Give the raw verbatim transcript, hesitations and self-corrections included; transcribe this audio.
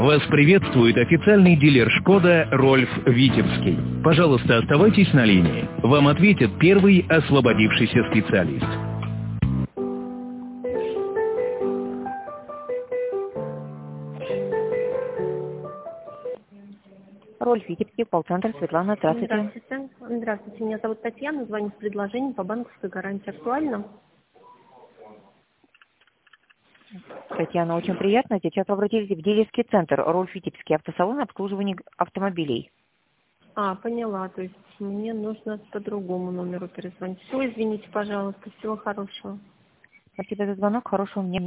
Вас приветствует официальный дилер «Шкода» Рольф Витебский. Пожалуйста, оставайтесь на линии. Вам ответит первый освободившийся специалист. Рольф Витебский, колл-центр, Светлана, здравствуйте. Здравствуйте. Здравствуйте, меня зовут Татьяна, звоню с предложением по банковской гарантии. Актуально? Татьяна, очень приятно. Сейчас вы обратились в дилерский центр Рольф Витебский, автосалон обслуживания автомобилей. А, поняла, то есть мне нужно по другому номеру перезвонить. Все, извините, пожалуйста, всего хорошего. Спасибо за звонок, хорошего мне.